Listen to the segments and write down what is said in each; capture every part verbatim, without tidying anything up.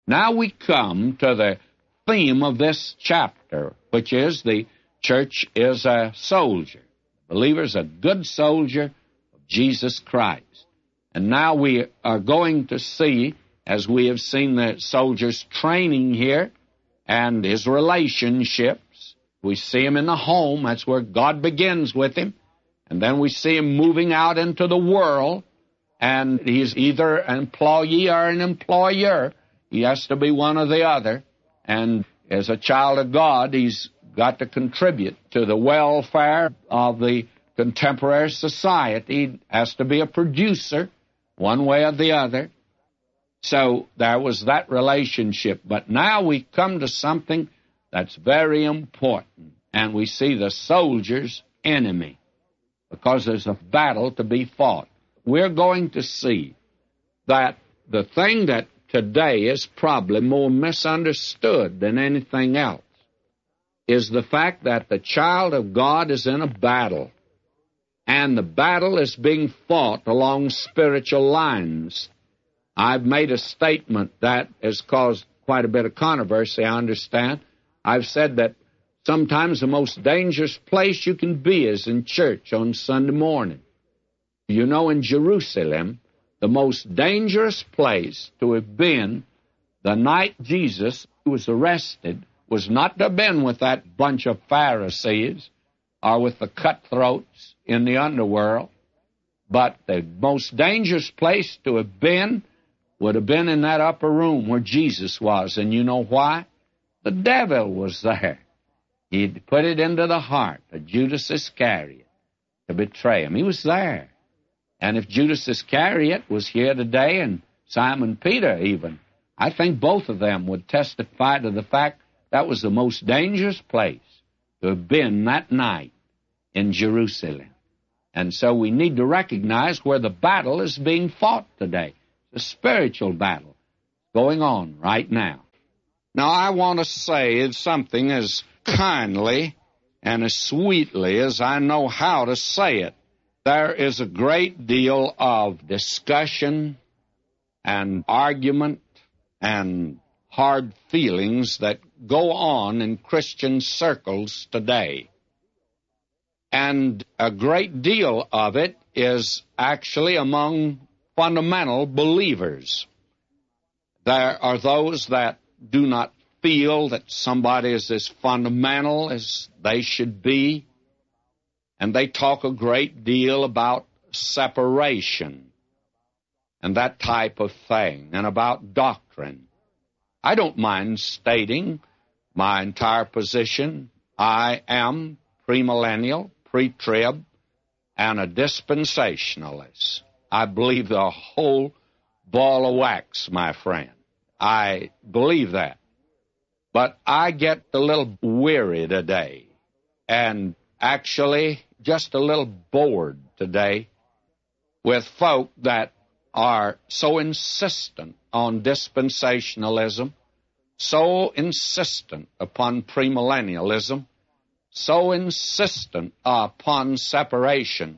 Now we come to the theme of this chapter, which is the church is a soldier. The believer is a good soldier of Jesus Christ. And now we are going to see, as we have seen the soldiers training here, and his relationships. We see him in the home. That's where God begins with him. And then we see him moving out into the world, and he's either an employee or an employer. He has to be one or the other. And as a child of God, he's got to contribute to the welfare of the contemporary society. He has to be a producer, one way or the other. So there was that relationship. But now we come to something that's very important, and we see the soldier's enemy, because there's a battle to be fought. We're going to see that the thing that today is probably more misunderstood than anything else is the fact that the child of God is in a battle, and the battle is being fought along spiritual lines. I've made a statement that has caused quite a bit of controversy, I understand. I've said that sometimes the most dangerous place you can be is in church on Sunday morning. You know, in Jerusalem, the most dangerous place to have been the night Jesus was arrested was not to have been with that bunch of Pharisees or with the cutthroats in the underworld, but the most dangerous place to have been would have been in that upper room where Jesus was. And you know why? The devil was there. He'd put it into the heart of Judas Iscariot to betray him. He was there. And if Judas Iscariot was here today, and Simon Peter even, I think both of them would testify to the fact that was the most dangerous place to have been that night in Jerusalem. And so we need to recognize where the battle is being fought today. The spiritual battle going on right now. Now, I want to say something as kindly and as sweetly as I know how to say it. There is a great deal of discussion and argument and hard feelings that go on in Christian circles today. And a great deal of it is actually among fundamental believers. There are those that do not feel that somebody is as fundamental as they should be, and they talk a great deal about separation and that type of thing, and about doctrine. I don't mind stating my entire position. I am premillennial, pre-trib, and a dispensationalist. I believe the whole ball of wax, my friend. I believe that. But I get a little weary today, and actually just a little bored today with folk that are so insistent on dispensationalism, so insistent upon premillennialism, so insistent upon separation,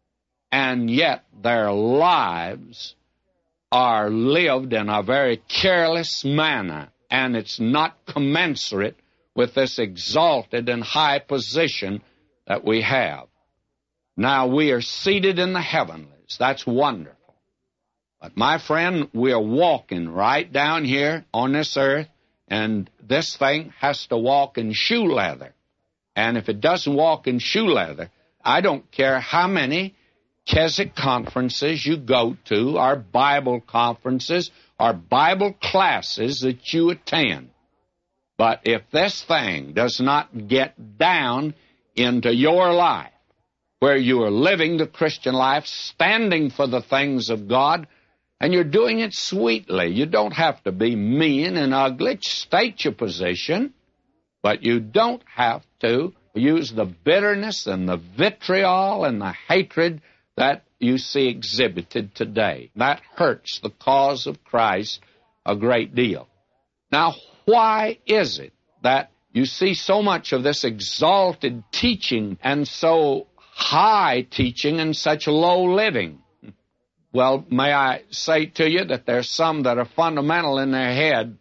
and yet their lives are lived in a very careless manner, and it's not commensurate with this exalted and high position that we have. Now, we are seated in the heavenlies. That's wonderful. But, my friend, we are walking right down here on this earth, and this thing has to walk in shoe leather. And if it doesn't walk in shoe leather, I don't care how many Keswick conferences you go to, or Bible conferences, or Bible classes that you attend. But if this thing does not get down into your life, where you are living the Christian life, standing for the things of God, and you're doing it sweetly. You don't have to be mean and ugly. State your position, but you don't have to use the bitterness and the vitriol and the hatred that you see exhibited today. That hurts the cause of Christ a great deal. Now, why is it that you see so much of this exalted teaching and so high teaching and such low living? Well, may I say to you that there's some that are fundamental in their head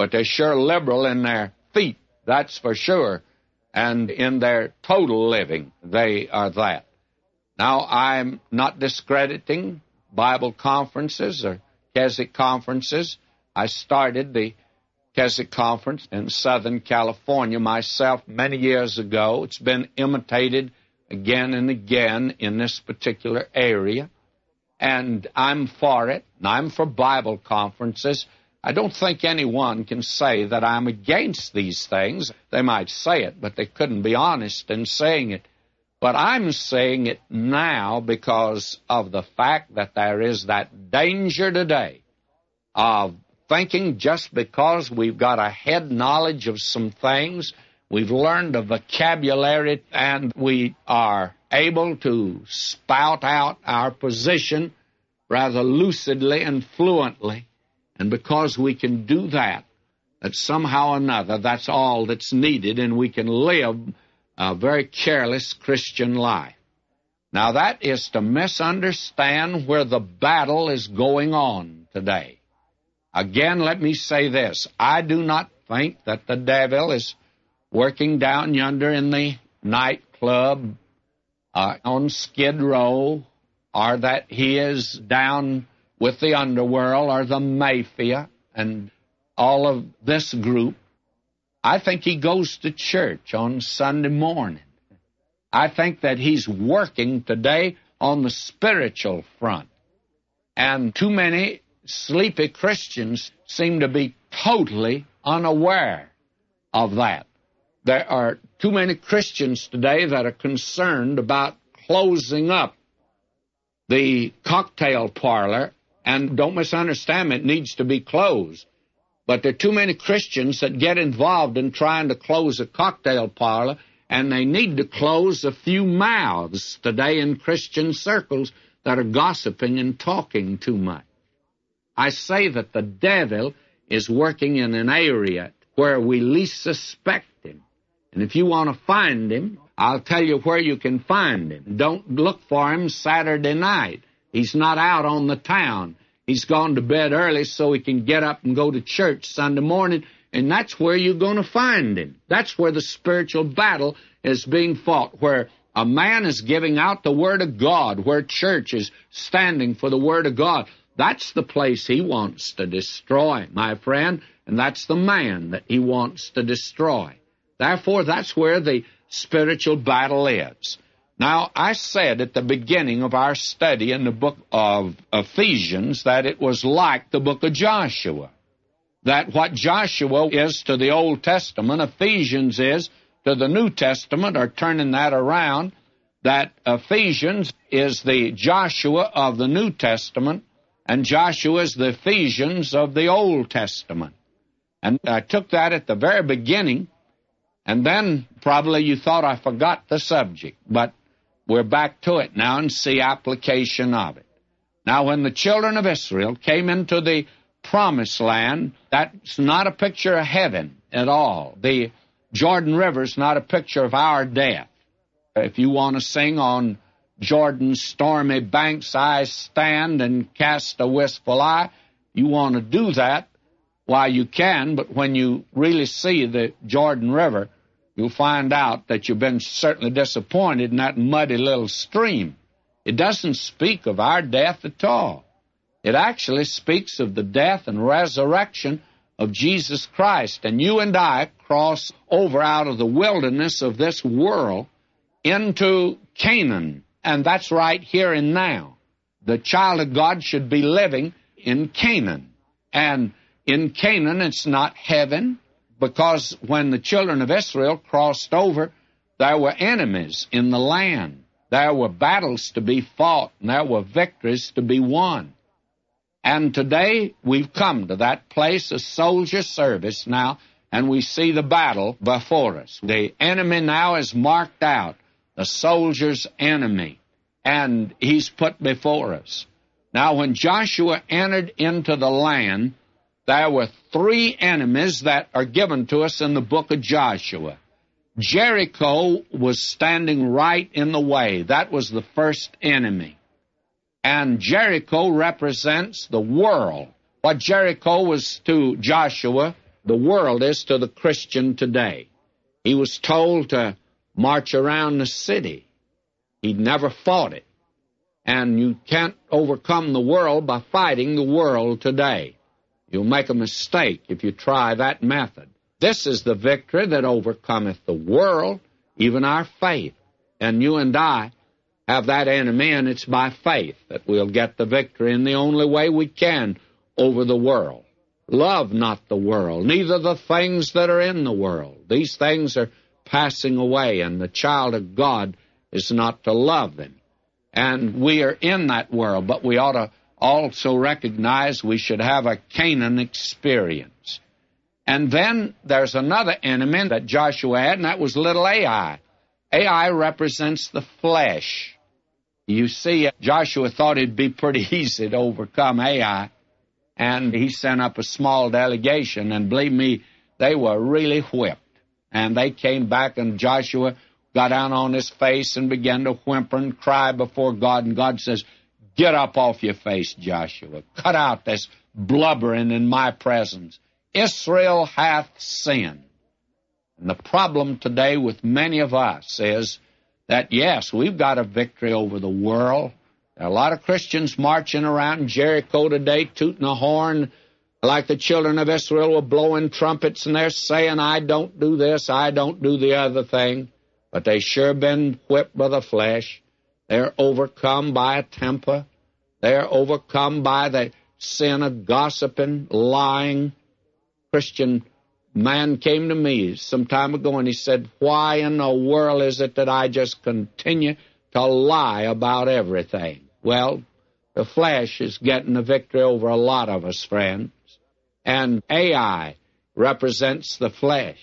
but they're sure liberal in their feet, that's for sure, and in their total living, they are that. Now, I'm not discrediting Bible conferences or Keswick conferences. I started the Keswick Conference in Southern California myself many years ago. It's been imitated again and again in this particular area, and I'm for it, and I'm for Bible conferences. I don't think anyone can say that I'm against these things. They might say it, but they couldn't be honest in saying it. But I'm saying it now because of the fact that there is that danger today of thinking just because we've got a head knowledge of some things, we've learned a vocabulary, and we are able to spout out our position rather lucidly and fluently. And because we can do that, that somehow or another, that's all that's needed, and we can live a very careless Christian life. Now, that is to misunderstand where the battle is going on today. Again, let me say this. I do not think that the devil is working down yonder in the nightclub uh, on Skid Row, or that he is down with the underworld or the mafia and all of this group. I think he goes to church on Sunday morning. I think that he's working today on the spiritual front. And too many sleepy Christians seem to be totally unaware of that. There are too many Christians today that are concerned about closing up the cocktail parlor, and don't misunderstand me, it needs to be closed. But there are too many Christians that get involved in trying to close a cocktail parlor, and they need to close a few mouths today in Christian circles that are gossiping and talking too much. I say that the devil is working in an area where we least suspect him. And if you want to find him, I'll tell you where you can find him. Don't look for him Saturday night. He's not out on the town. He's gone to bed early so he can get up and go to church Sunday morning, and that's where you're going to find him. That's where the spiritual battle is being fought, where a man is giving out the Word of God, where church is standing for the Word of God. That's the place he wants to destroy, my friend, and that's the man that he wants to destroy. Therefore, that's where the spiritual battle is. Now, I said at the beginning of our study in the book of Ephesians that it was like the book of Joshua, that what Joshua is to the Old Testament, Ephesians is to the New Testament, or turning that around, that Ephesians is the Joshua of the New Testament, and Joshua is the Ephesians of the Old Testament. And I took that at the very beginning, and then probably you thought I forgot the subject, but we're back to it now and see application of it. Now, when the children of Israel came into the Promised Land, that's not a picture of heaven at all. The Jordan River is not a picture of our death. If you want to sing on Jordan's stormy banks, I stand and cast a wistful eye, you want to do that while you can, but when you really see the Jordan River, you'll find out that you've been certainly disappointed in that muddy little stream. It doesn't speak of our death at all. It actually speaks of the death and resurrection of Jesus Christ. And you and I cross over out of the wilderness of this world into Canaan. And that's right here and now. The child of God should be living in Canaan. And in Canaan, it's not heaven, because when the children of Israel crossed over, there were enemies in the land. There were battles to be fought, and there were victories to be won. And today, we've come to that place of soldier service now, and we see the battle before us. The enemy now is marked out, the soldier's enemy, and he's put before us. Now, when Joshua entered into the land, there were three enemies that are given to us in the book of Joshua. Jericho was standing right in the way. That was the first enemy. And Jericho represents the world. What Jericho was to Joshua the world is to the Christian today. He was told to march around the city. He'd never fought it. And you can't overcome the world by fighting the world today. You'll make a mistake if you try that method. This is the victory that overcometh the world, even our faith. And you and I have that enemy, and it's by faith that we'll get the victory in the only way we can over the world. Love not the world, neither the things that are in the world. These things are passing away, and the child of God is not to love them. And we are in that world, but we ought to also recognize we should have a Canaan experience. And then there's another enemy that Joshua had, and that was little Ai. Ai represents the flesh. You see, Joshua thought it'd be pretty easy to overcome Ai, and he sent up a small delegation, and believe me, they were really whipped. And they came back, and Joshua got down on his face and began to whimper and cry before God, and God says, "Get up off your face, Joshua. Cut out this blubbering in my presence. Israel hath sinned." And the problem today with many of us is that, yes, we've got a victory over the world. There are a lot of Christians marching around Jericho today, tooting a horn like the children of Israel were blowing trumpets, and they're saying, "I don't do this, I don't do the other thing." But they sure been whipped by the flesh. They're overcome by a temper. They're overcome by the sin of gossiping, lying. Christian man came to me some time ago, and he said, "Why in the world is it that I just continue to lie about everything?" Well, the flesh is getting the victory over a lot of us, friends. And Ai represents the flesh.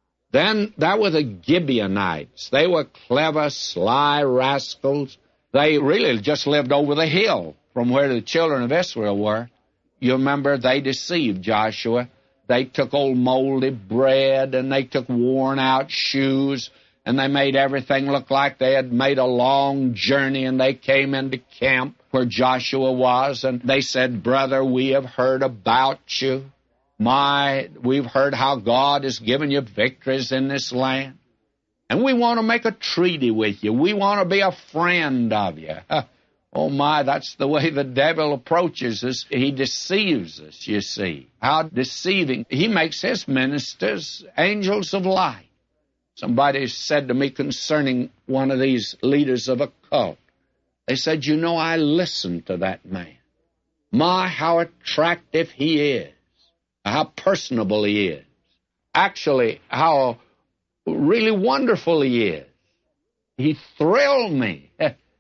Then there were the Gibeonites. They were clever, sly rascals. They really just lived over the hill from where the children of Israel were. You remember they deceived Joshua. They took old moldy bread, and they took worn-out shoes, and they made everything look like they had made a long journey, and they came into camp where Joshua was, and they said, "Brother, we have heard about you. My, we've heard how God has given you victories in this land, and we want to make a treaty with you. We want to be a friend of you." Oh, my, that's the way the devil approaches us. He deceives us, you see. How deceiving. He makes his ministers angels of light. Somebody said to me concerning one of these leaders of a cult, they said, "You know, I listened to that man. My, how attractive he is. How personable he is. Actually, how really wonderful he is. He thrilled me."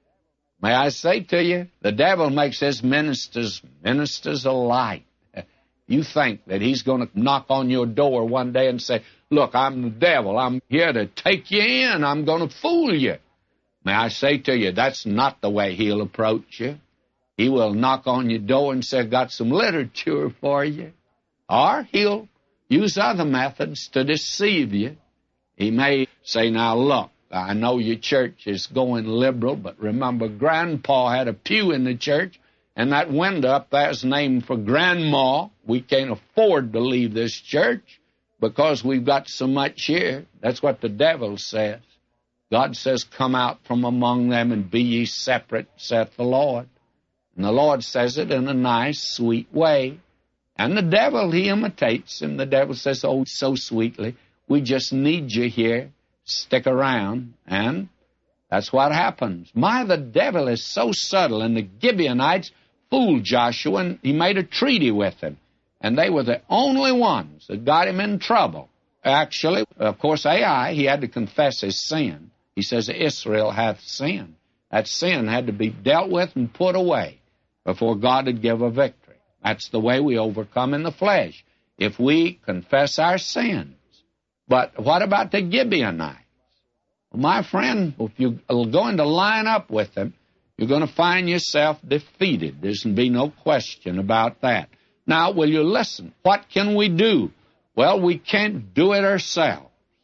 May I say to you, the devil makes his ministers ministers of light. You think that he's going to knock on your door one day and say, "Look, I'm the devil. I'm here to take you in. I'm going to fool you." May I say to you, that's not the way he'll approach you. He will knock on your door and say, "I've got some literature for you." Or he'll use other methods to deceive you. He may say, "Now look, I know your church is going liberal, but remember, Grandpa had a pew in the church, and that window up there is named for Grandma. We can't afford to leave this church because we've got so much here." That's what the devil says. God says, "Come out from among them and be ye separate, saith the Lord." And the Lord says it in a nice, sweet way. And the devil, he imitates him. The devil says, "Oh, so sweetly, we just need you here. Stick around." And that's what happens. My, the devil is so subtle, and the Gibeonites fooled Joshua, and he made a treaty with them. And they were the only ones that got him in trouble. Actually, of course, Ai, he had to confess his sin. He says, "Israel hath sinned." That sin had to be dealt with and put away before God would give a victory. That's the way we overcome in the flesh, if we confess our sins. But what about the Gibeonites? Well, my friend, if you're going to line up with them, you're going to find yourself defeated. There's be no question about that. Now, will you listen? What can we do? Well, we can't do it ourselves.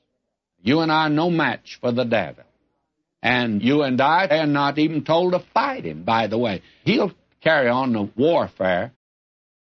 You and I are no match for the devil. And you and I are not even told to fight him, by the way. He'll carry on the warfare